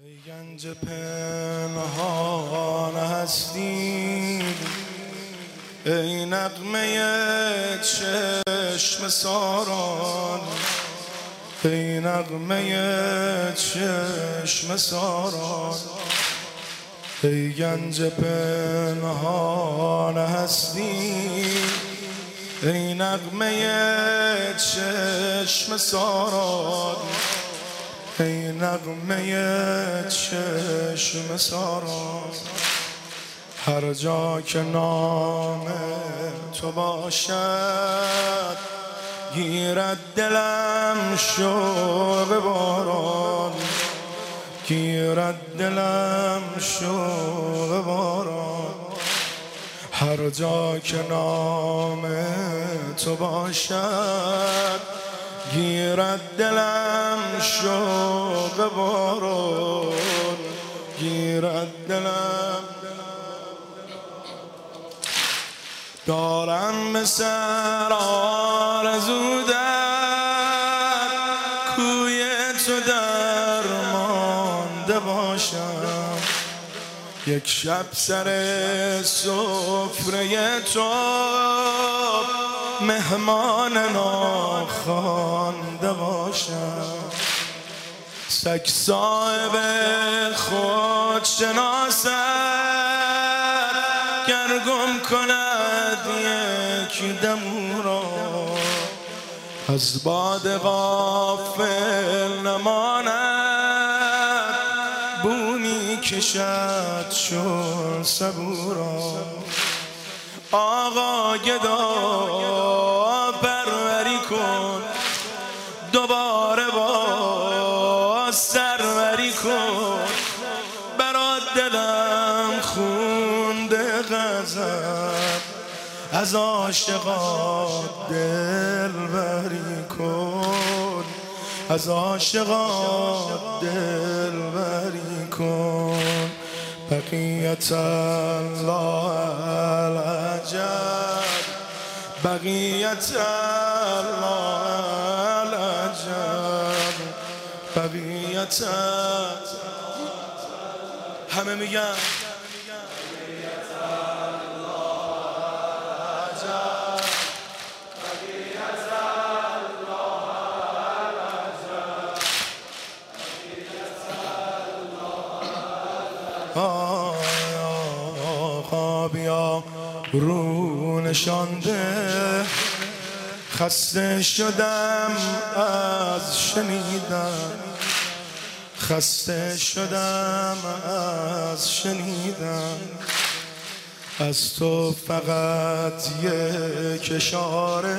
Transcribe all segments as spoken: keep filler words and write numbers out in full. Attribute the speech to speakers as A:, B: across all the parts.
A: ای گنج پنهان هستی، ای نغمه چشم ساران، ای نغمه چشم ساران، ای گنج پنهان هستی، ای نغمه چشم ساران، ای نغمه چشم ساران. هر جا که نام تو باشد گیرد دلم شوق باران، گیرد دلم شوق باران. هر جا که نام تو باشد گیرد دلم شوق باران، گیرد دلم. دارم به سر آرزو در کوی تو درمانده باشم، یک شب سر سفره تو مهمان ناخوانده باشم. سگ صاحب خود شناست گر گم کند یک دم او را، از باد غافل نماند بومی کشد چون صبورا. آقا گدا پروری کن دوباره باز سروری کن، برات دلم خونده غضب از عاشقان دلبری کن، از عاشقان دلبری کن. بقیت الله العجب، بقیت الله العجب، بقیت. همه میگن آقا بیا رو نشانده، خسته شدم از شنیدن، خسته شدم از شنیدن. از تو فقط یک اشاره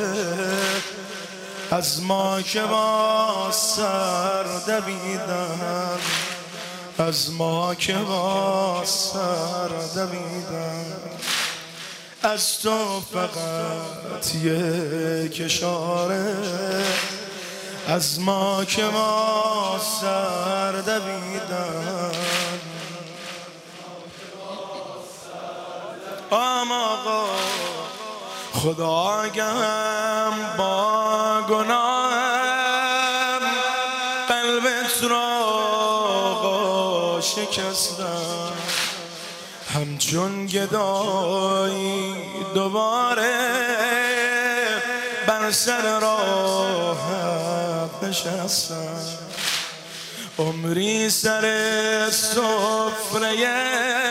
A: از ما که با سر دویدن، از ما که با سر دویدن. از تو فقط یک اشاره از ما که با سر دویدن. آقا خدا آگهم با گناهم قلبت را شکستم، همچون گدایی دوباره بر سر راحت نشستم. عمری سر سفره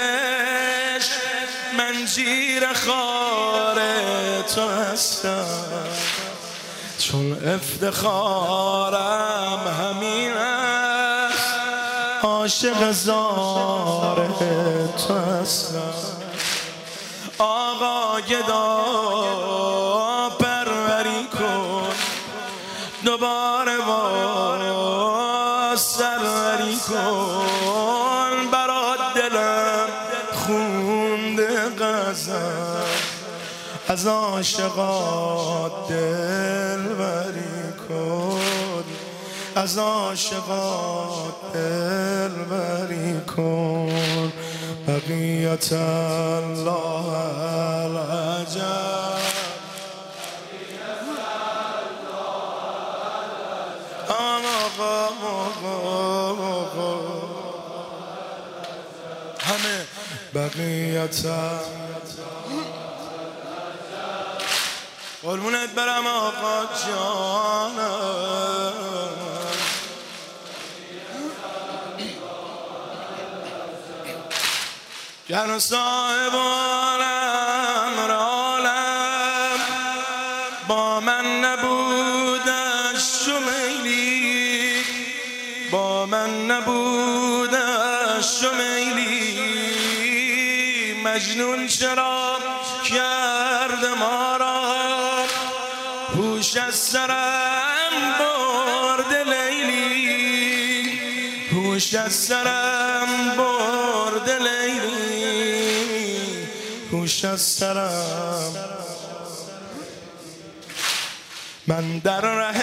A: منجیر خار تو هستم، چون افتخارم همین است عاشق زار تو هستم. آقا گدا پروری کن دوباره با سروری کن، برات دلم خونده غضب از عاشقات دلبری کن، از عاشقات دلبری کن. بقیت الله العجب، آقا آقا آقا همه بقیت قربونت برم آقا جانم گر صاحب عالم عالم با من نبودش شمیلی با من نبودش شمیلی مجنون چرا کرد ما را هوش از سرم برد لیلی هوش از سرم برد لیلی هوش از سرم من در ره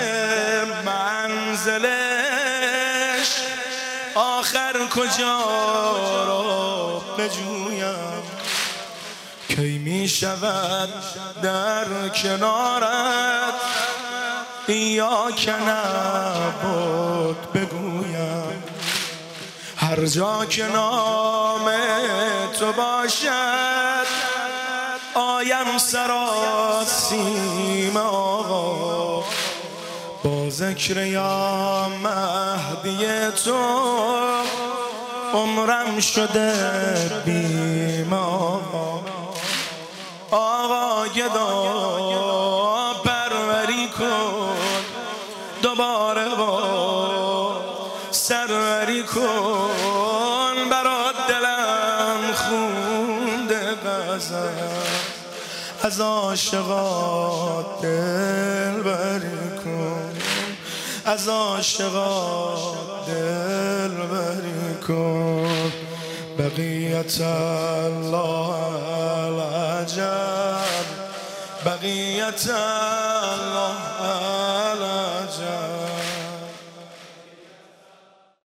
A: منزلش آخر کجا را بجویم کی می شود در کنارت یا که نبود بگویم هر جا که نام تو باشد آیم سراسیم آقا با ذکر یا مهدی تو عمرم شده بیم آقا آقا گدا پروری کن دوباره با سروری کن برات دلم خونده غزل از عاشقات دل بری کن از عاشقات دل بری کن بقیت الله العجب بقیت الله العجب